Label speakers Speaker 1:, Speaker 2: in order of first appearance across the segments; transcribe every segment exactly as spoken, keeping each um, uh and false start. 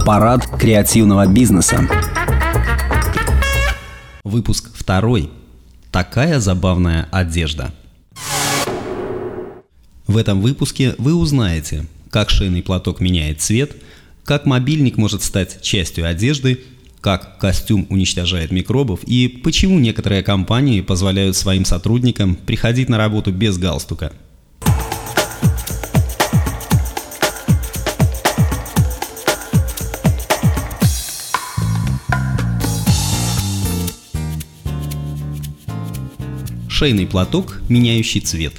Speaker 1: Парад креативного бизнеса.
Speaker 2: Выпуск второй. Такая забавная одежда. В этом выпуске вы узнаете, как шейный платок меняет цвет, как мобильник может стать частью одежды, как костюм уничтожает микробов и почему некоторые компании позволяют своим сотрудникам приходить на работу без галстука. Шейный платок, меняющий цвет.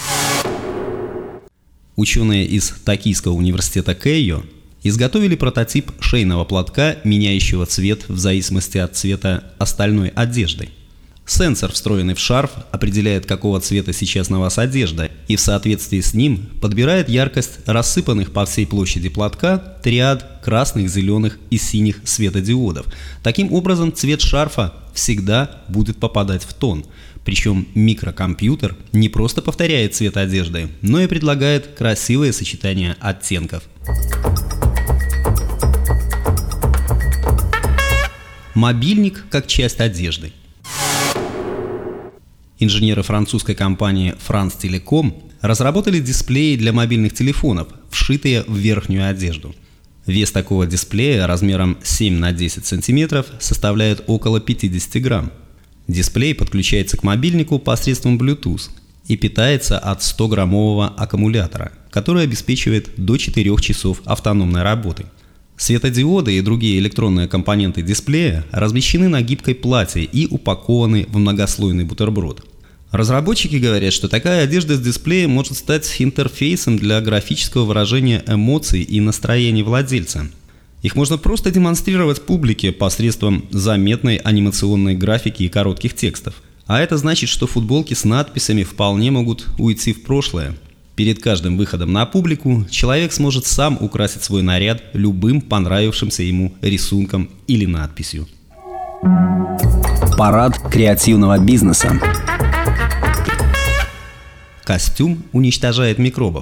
Speaker 2: Ученые из Токийского университета Кэйо изготовили прототип шейного платка, меняющего цвет в зависимости от цвета остальной одежды. Сенсор, встроенный в шарф, определяет, какого цвета сейчас на вас одежда, и в соответствии с ним подбирает яркость рассыпанных по всей площади платка триад красных, зеленых и синих светодиодов. Таким образом, цвет шарфа всегда будет попадать в тон. Причем микрокомпьютер не просто повторяет цвет одежды, но и предлагает красивое сочетание оттенков. Мобильник как часть одежды. Инженеры французской компании France Telecom разработали дисплеи для мобильных телефонов, вшитые в верхнюю одежду. Вес такого дисплея размером семь на десять сантиметров составляет около пятьдесят грамм. Дисплей подключается к мобильнику посредством Bluetooth и питается от стограммового аккумулятора, который обеспечивает до четырёх часов автономной работы. Светодиоды и другие электронные компоненты дисплея размещены на гибкой плате и упакованы в многослойный бутерброд. Разработчики говорят, что такая одежда с дисплеем может стать интерфейсом для графического выражения эмоций и настроений владельца. Их можно просто демонстрировать публике посредством заметной анимационной графики и коротких текстов. А это значит, что футболки с надписями вполне могут уйти в прошлое. Перед каждым выходом на публику человек сможет сам украсить свой наряд любым понравившимся ему рисунком или надписью.
Speaker 1: Парад креативного бизнеса.
Speaker 2: Костюм уничтожает микробов.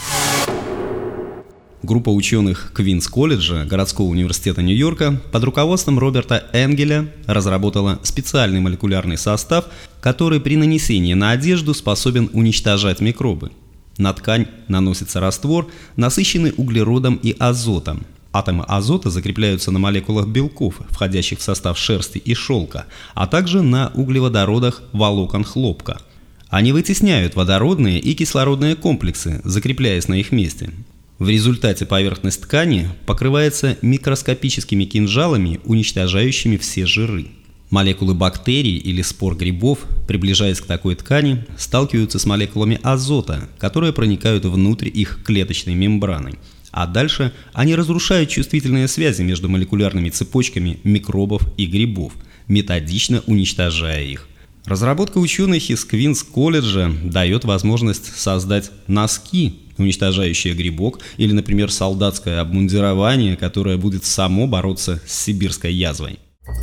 Speaker 2: Группа ученых Квинс-колледжа городского университета Нью-Йорка под руководством Роберта Энгеля разработала специальный молекулярный состав, который при нанесении на одежду способен уничтожать микробы. На ткань наносится раствор, насыщенный углеродом и азотом. Атомы азота закрепляются на молекулах белков, входящих в состав шерсти и шелка, а также на углеводородах волокон хлопка. Они вытесняют водородные и кислородные комплексы, закрепляясь на их месте. В результате поверхность ткани покрывается микроскопическими кинжалами, уничтожающими все жиры. Молекулы бактерий или спор грибов, приближаясь к такой ткани, сталкиваются с молекулами азота, которые проникают внутрь их клеточной мембраны. А дальше они разрушают чувствительные связи между молекулярными цепочками микробов и грибов, методично уничтожая их. Разработка ученых из Квинс-колледжа дает возможность создать носки, уничтожающие грибок, или, например, солдатское обмундирование, которое будет само бороться с сибирской язвой.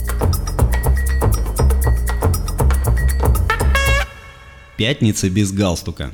Speaker 2: Пятница без галстука.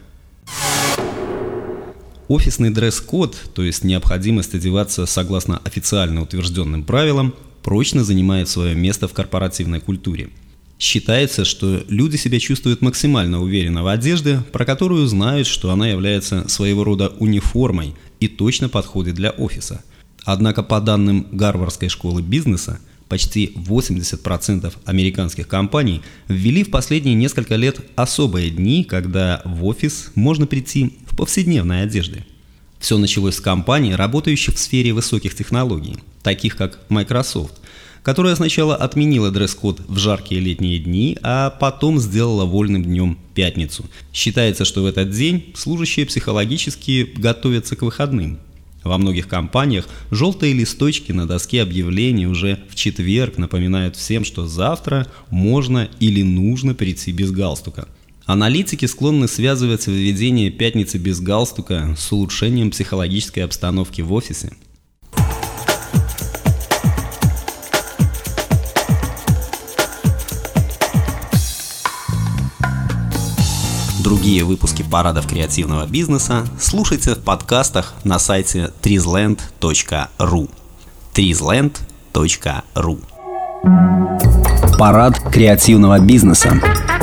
Speaker 2: Офисный дресс-код, то есть необходимость одеваться согласно официально утвержденным правилам, прочно занимает свое место в корпоративной культуре. Считается, что люди себя чувствуют максимально уверенно в одежде, про которую знают, что она является своего рода униформой и точно подходит для офиса. Однако по данным Гарвардской школы бизнеса, почти восемьдесят процентов американских компаний ввели в последние несколько лет особые дни, когда в офис можно прийти в повседневной одежде. Все началось с компаний, работающих в сфере высоких технологий, таких как Microsoft, которая сначала отменила дресс-код в жаркие летние дни, а потом сделала вольным днем пятницу. Считается, что в этот день служащие психологически готовятся к выходным. Во многих компаниях желтые листочки на доске объявлений уже в четверг напоминают всем, что завтра можно или нужно прийти без галстука. Аналитики склонны связывать введение пятницы без галстука с улучшением психологической обстановки в офисе. Другие выпуски парадов креативного бизнеса слушайте в подкастах на сайте тризленд точка ру. тризленд точка ру.
Speaker 1: Парад креативного бизнеса.